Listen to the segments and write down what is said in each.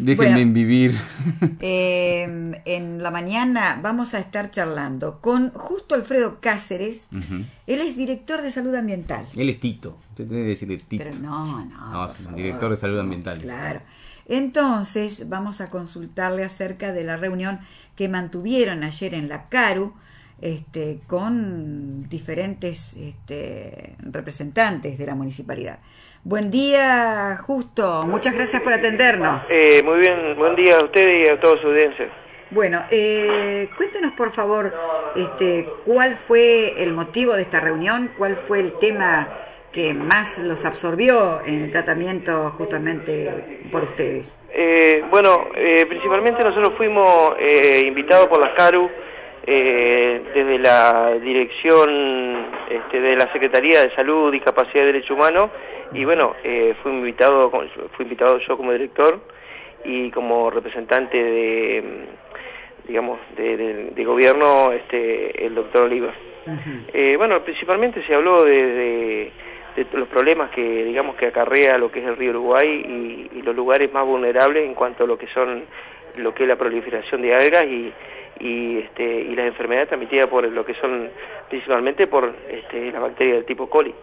Déjenme vivir. En la mañana vamos a estar charlando con Justo Alfredo Cáceres. Él es director de salud ambiental. Él es Tito. Usted tiene que decirle Tito. Pero no, director de salud ambiental. Claro. Entonces vamos a consultarle acerca de la reunión que mantuvieron ayer en la CARU, con diferentes representantes de la municipalidad. Buen día, Justo. Muchas gracias por atendernos. Muy bien, buen día a usted y a toda su audiencia. Bueno, cuéntenos por favor cuál fue el motivo de esta reunión, cuál fue el tema que más los absorbió en el tratamiento justamente por ustedes. Principalmente nosotros fuimos invitados por la CARU desde la dirección de la Secretaría de Salud, Discapacidad y Derechos Humanos, y bueno, fui invitado yo como director y como representante de gobierno, el doctor Oliva. Principalmente se habló de los problemas que acarrea lo que es el río Uruguay y los lugares más vulnerables en cuanto a lo que es la proliferación de algas y las enfermedades transmitidas por lo que son principalmente por la bacteria del tipo coli.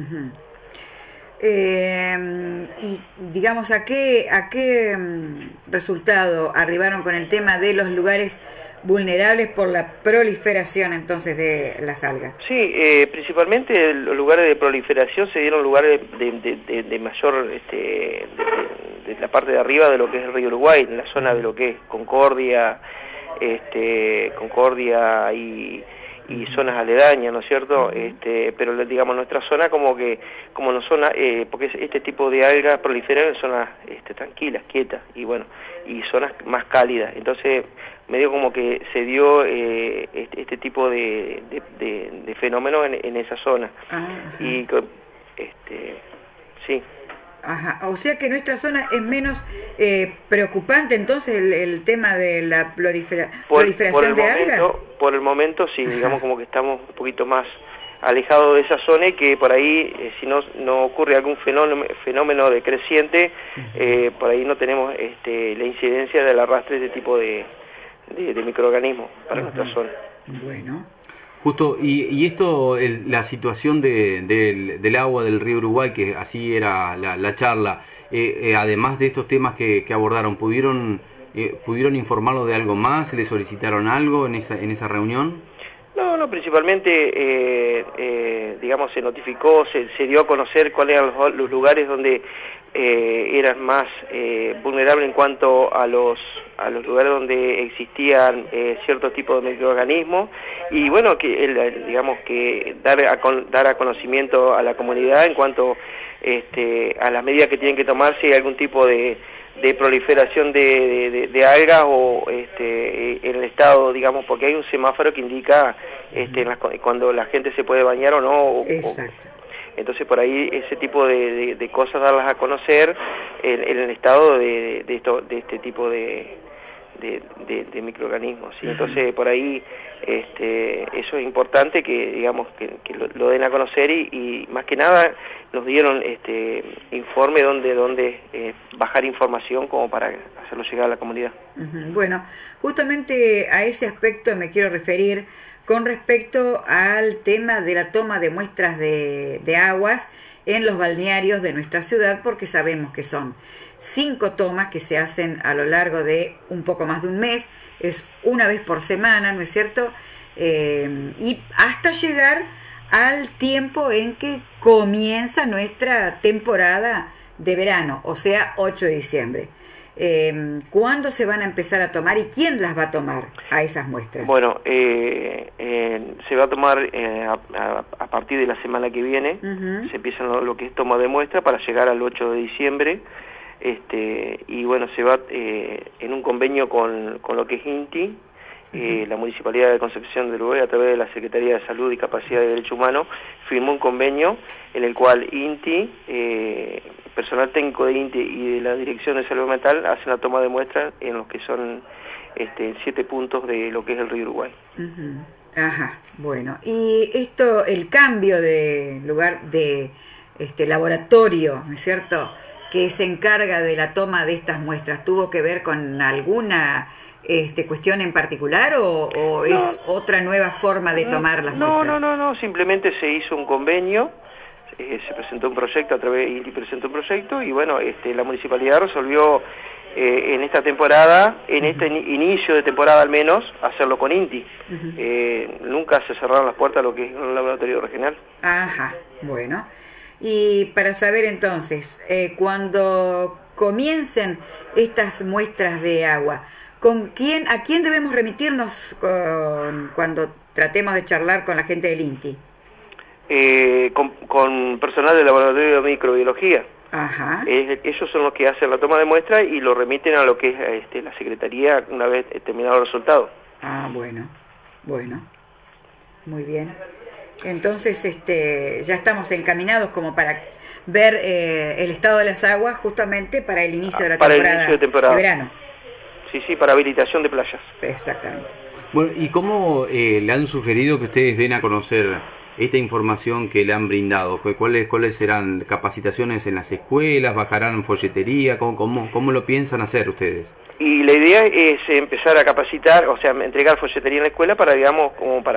Y digamos, ¿a qué resultado arribaron con el tema de los lugares vulnerables por la proliferación entonces de las algas? Sí, principalmente los lugares de proliferación se dieron lugares de mayor, de la parte de arriba de lo que es el río Uruguay, en la zona de lo que es Concordia, y zonas aledañas, ¿no es cierto? Pero digamos nuestra zona porque este tipo de algas proliferan en zonas tranquilas, quietas y zonas más cálidas. Entonces medio como que se dio este tipo de fenómeno en esa zona. Y sí. Ajá, o sea que nuestra zona es menos preocupante entonces el tema de la proliferación de algas. Por el momento sí, digamos como que estamos un poquito más alejados de esa zona y que por ahí si no ocurre algún fenómeno decreciente, por ahí no tenemos la incidencia del arrastre de este tipo de microorganismos para nuestra zona. Bueno. Justo, y esto, la situación del agua del río Uruguay, que así era la charla, además de estos temas que abordaron, ¿pudieron informarlo de algo más? ¿Le solicitaron algo en esa reunión? No, principalmente, se notificó, se dio a conocer cuáles eran los lugares donde eran más vulnerables en cuanto a los lugares donde existían ciertos tipos de microorganismos y que dar a conocimiento a la comunidad en cuanto a las medidas que tienen que tomar si hay algún tipo de proliferación de algas o en el estado, porque hay un semáforo que indica cuando la gente se puede bañar o no. Exacto. Entonces por ahí ese tipo de cosas darlas a conocer en el estado de este tipo de microorganismos, ¿sí? Entonces por ahí eso es importante que lo den a conocer y más que nada nos dieron informe donde bajar información como para hacerlo llegar a la comunidad. Bueno, justamente a ese aspecto me quiero referir con respecto al tema de la toma de muestras de aguas en los balnearios de nuestra ciudad, porque sabemos que son 5 tomas que se hacen a lo largo de un poco más de un mes, es una vez por semana, ¿no es cierto? Y hasta llegar al tiempo en que comienza nuestra temporada de verano, o sea, 8 de diciembre. ¿Cuándo se van a empezar a tomar y quién las va a tomar a esas muestras? Bueno, se va a tomar a partir de la semana que viene, se empieza lo que es toma de muestra para llegar al 8 de diciembre, y bueno, se va en un convenio con lo que es INTI, la Municipalidad de Concepción del Uruguay, a través de la Secretaría de Salud, Discapacidad y Derechos Humanos, firmó un convenio en el cual INTI, personal técnico de INTI y de la Dirección de Salud Mental hacen la toma de muestras en los que son 7 puntos de lo que es el río Uruguay. Ajá, bueno, y esto, el cambio de lugar de laboratorio, ¿no es cierto?, que se encarga de la toma de estas muestras tuvo que ver con alguna cuestión en particular o es otra nueva forma de tomar las muestras? No, simplemente se hizo un convenio, se presentó un proyecto y presentó un proyecto y bueno, la municipalidad resolvió en esta temporada, en este inicio de temporada al menos, hacerlo con INTI. Nunca se cerraron las puertas a lo que es un laboratorio regional. Ajá, bueno. Y para saber entonces, cuando comiencen estas muestras de agua, ¿a quién debemos remitirnos cuando tratemos de charlar con la gente del INTI? Con personal del laboratorio de microbiología. Ajá. Ellos son los que hacen la toma de muestra y lo remiten a lo que es la Secretaría una vez terminado el resultado. Ah, bueno, muy bien. Entonces ya estamos encaminados como para ver el estado de las aguas justamente para el inicio de la temporada de verano. Sí, para habilitación de playas. Exactamente. Bueno, ¿y cómo le han sugerido que ustedes den a conocer esta información que le han brindado? ¿Cuáles serán capacitaciones en las escuelas? ¿Bajarán folletería? ¿Cómo lo piensan hacer ustedes? Y la idea es empezar a capacitar, o sea, entregar folletería en la escuela para, digamos,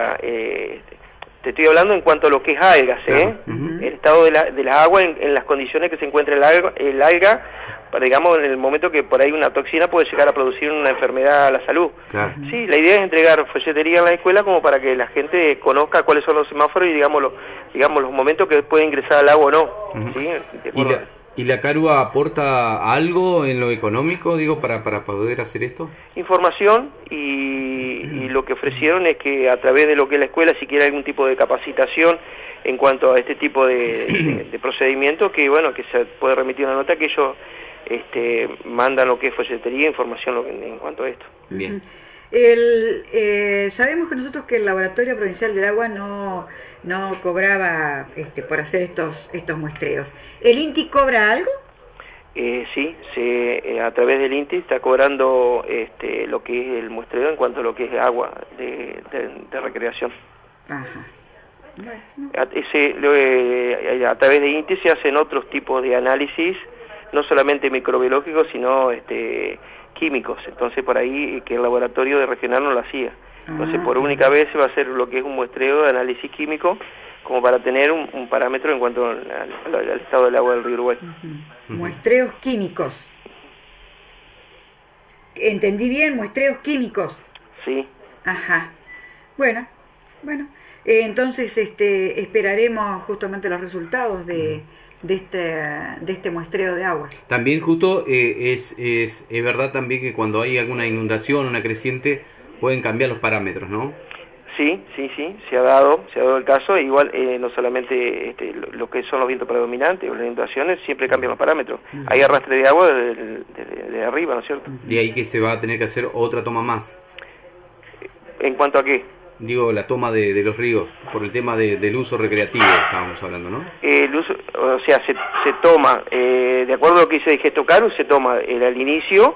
te estoy hablando en cuanto a lo que es algas, claro. El estado de la agua en las condiciones que se encuentra el alga, para, digamos, en el momento que por ahí una toxina puede llegar a producir una enfermedad a la salud. Claro. Sí, la idea es entregar folletería en la escuela como para que la gente conozca cuáles son los semáforos y digamos los momentos que puede ingresar al agua o no. ¿Sí? ¿Y la Carua aporta algo en lo económico, para poder hacer esto? Información y lo que ofrecieron es que a través de lo que es la escuela, si quiere algún tipo de capacitación en cuanto a este tipo de procedimientos, que se puede remitir una nota que ellos mandan lo que es folletería, información en cuanto a esto. Bien. Sabemos que nosotros que el Laboratorio Provincial del Agua no cobraba por hacer estos muestreos. ¿El INTI cobra algo? Sí, a través del INTI está cobrando lo que es el muestreo en cuanto a lo que es agua de recreación. Ajá. Bueno. A través de INTI se hacen otros tipos de análisis, no solamente microbiológicos, sino químicos. Entonces por ahí que el laboratorio de regional no lo hacía. Entonces por única vez se va a hacer lo que es un muestreo de análisis químico como para tener un parámetro en cuanto al estado del agua del río Uruguay. Muestreos químicos. ¿Entendí bien? Muestreos químicos. Sí. Ajá. Bueno. Entonces esperaremos justamente los resultados de este muestreo de agua. También justo es verdad también que cuando hay alguna inundación, una creciente, pueden cambiar los parámetros, ¿no? Sí, se ha dado el caso. Igual no solamente lo que son los vientos predominantes o las inundaciones, siempre cambian los parámetros. Hay arrastre de agua de arriba, ¿no es cierto? De ahí que se va a tener que hacer otra toma más. ¿En cuanto a qué? Digo, la toma de los ríos, por el tema del uso recreativo estábamos hablando, ¿no? El uso, o sea, se toma, de acuerdo a lo que dice el gesto Caru, se toma al inicio,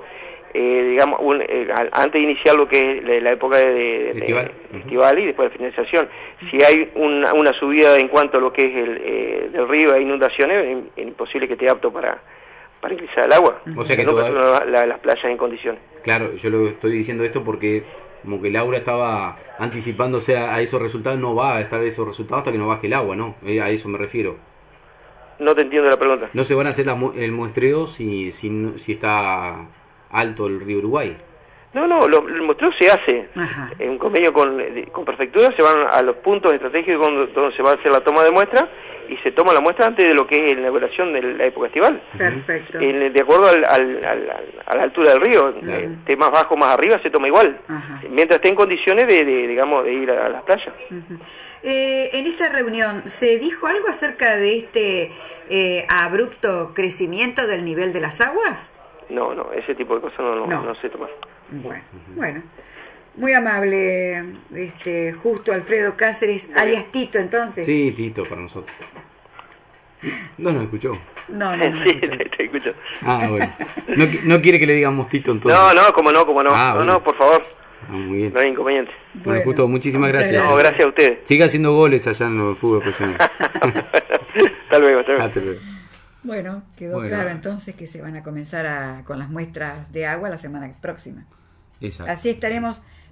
antes de iniciar lo que es la época de estival y después de finalización. Si hay una subida en cuanto a lo que es del río, hay inundaciones, es imposible que esté apto para ingresar el agua. O sea que las playas en condiciones. Claro, yo lo estoy diciendo esto porque como que Laura estaba anticipándose a esos resultados, no va a estar esos resultados hasta que no baje el agua, ¿no? A eso me refiero. No te entiendo la pregunta. ¿No se van a hacer el muestreo si está alto el río Uruguay? No, el muestreo se hace. Ajá. En un convenio con prefectura, se van a los puntos estratégicos donde se va a hacer la toma de muestra y se toma la muestra antes de lo que es la inauguración de la época estival. Perfecto. De acuerdo a la altura del río, esté más bajo, más arriba, se toma igual. Ajá. Mientras esté en condiciones de ir a las playas. En esta reunión, ¿se dijo algo acerca de este abrupto crecimiento del nivel de las aguas? No, ese tipo de cosas no se toma. Bueno. Muy amable, Justo Alfredo Cáceres, alias Tito, entonces. Sí, Tito, para nosotros. No nos escuchó. No. Sí, te escucho. Ah, bueno. No quiere que le digamos Tito, entonces. No, cómo no. No, por favor. Muy bien. No hay inconveniente. Bueno, Justo, muchísimas gracias. No, gracias a ustedes. Siga haciendo goles allá en el fútbol profesional. Hasta luego. Hasta luego. Bueno, quedó claro entonces que se van a comenzar con las muestras de agua la semana próxima. Exacto. Así estaremos